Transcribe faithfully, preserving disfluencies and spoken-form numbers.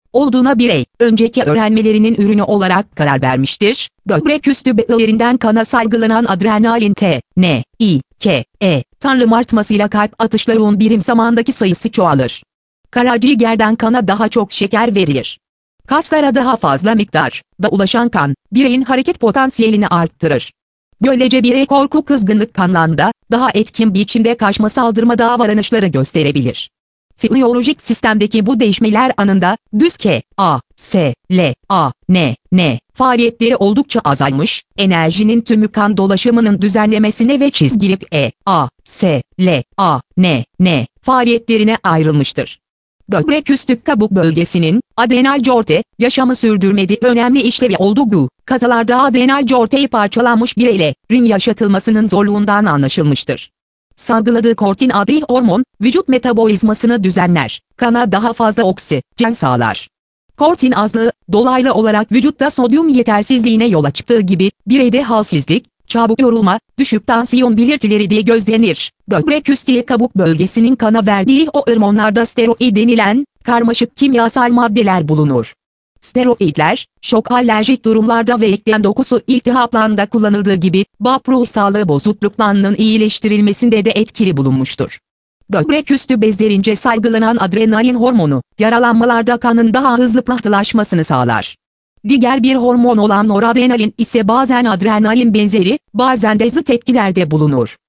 olduğuna birey, önceki öğrenmelerinin ürünü olarak karar vermiştir. Böbrek üstü beklerinden kana salgılanan adrenalin T, N, I, K, E, tanrım artmasıyla kalp atışlarının birim zamandaki sayısı çoğalır. Karaciğerden kana daha çok şeker verilir. Kaslara daha fazla miktar da ulaşan kan, bireyin hareket potansiyelini arttırır. Böylece birey korku kızgınlık kanlanda, daha etkin biçimde kaçma saldırma davranışları gösterebilir. Fizyolojik sistemdeki bu değişmeler anında, düz K, A, S, L, A, N, N, faaliyetleri oldukça azalmış, enerjinin tümü kan dolaşımının düzenlemesine ve çizgilik E, A, S, L, A, N, N, faaliyetlerine ayrılmıştır. Böbrek üstü kabuk bölgesinin, adrenal corte, yaşamı sürdürmede önemli işlevi olduğu, kazalarda adrenal corteyi parçalanmış bireylerin yaşatılmasının zorluğundan anlaşılmıştır. Salgıladığı kortin adlı hormon, vücut metabolizmasını düzenler, kana daha fazla oksijen sağlar. Kortin azlığı, dolaylı olarak vücutta sodyum yetersizliğine yol açtığı gibi, bireyde halsizlik, çabuk yorulma, düşük tansiyon belirtileri de gözlenir. Böbrek üstü kabuk bölgesinin kana verdiği o hormonlarda steroid denilen, karmaşık kimyasal maddeler bulunur. Steroidler, şok alerjik durumlarda ve eklem dokusu iltihaplarında kullanıldığı gibi, böbrek ruh sağlığı bozukluklarının iyileştirilmesinde de etkili bulunmuştur. Böbrek üstü bezlerince salgılanan adrenalin hormonu, yaralanmalarda kanın daha hızlı pıhtılaşmasını sağlar. Diğer bir hormon olan noradrenalin ise bazen adrenalin benzeri, bazen de zıt etkilerde bulunur.